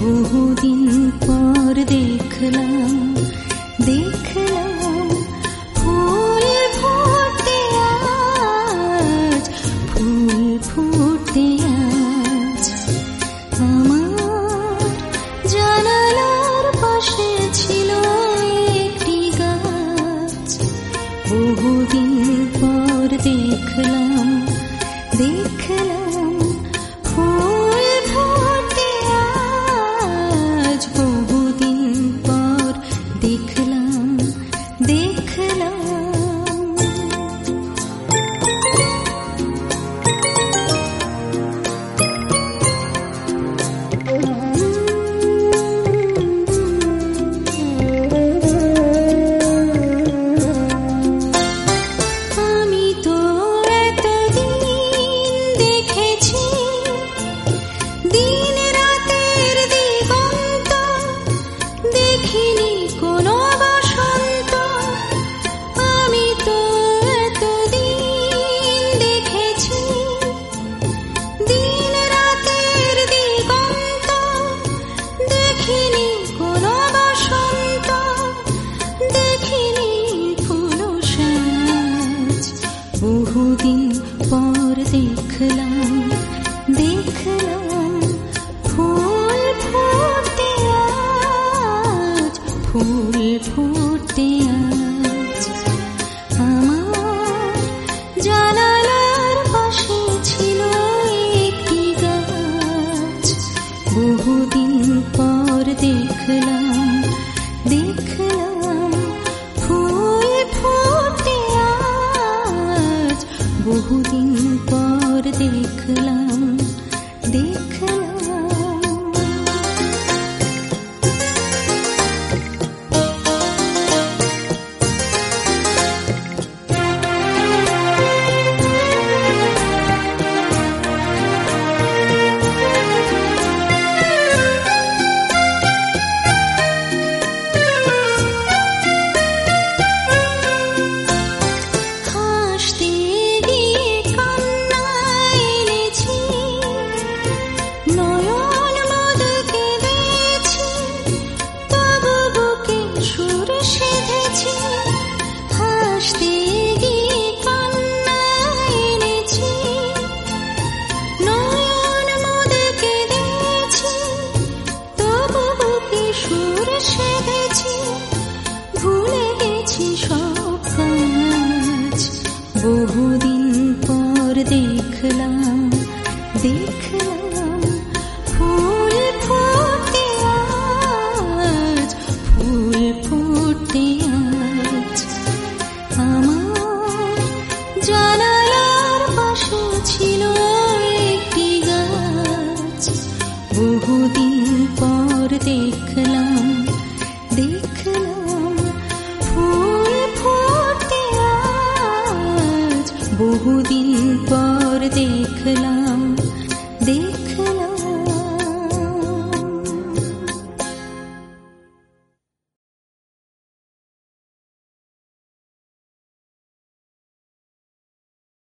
বহুদিন পর দেখলাম ফুল ফুটতে আজ, ফুল ফুটতে আজ। আমার জানালার পাশে ছিল একটি গাছ, বহুদিন পর দেখলাম ফুল ফুটতে আজ, বহুদিন পর দেখলাম। আমি তো এতদিন দেখেছি দিন রাতের দিগন্ত, দেখিনি কোনো বসন্ত। আমি তো এতদিন দেখেছি দিন রাতের দিগন্ত, দেখিনি কোনো বসন্ত, দেখিনি ফুল সাজ। বহুদিন পর দেখলাম ফুল ফুটতে আজ, ফুল ফুটতে আজ। আমার জানালার পাশে ছিল একটি গাছ, বহুদিন পর দেখলাম ফুল ফুটতে আজ, বহুদিন পর দেখলাম। হাসতে গিয়ে কান্না এনেছি, নয়ন মধুকে দিয়েছি, তবু বুকে সুর সেধেছি। হাসতে গিয়ে কান্না এনেছি, নয়ন মধুকে দিয়েছি, তবু বুকে সুর সেধেছি। ভুলে গেছি সব কাজ, বহুদিন পর দেখলাম ফুল ফুটতে আজ, ফুল ফুটতে আজ। আমার জানালার পাশে ছিল একটি গাছ, বহুদিন পর দেখলাম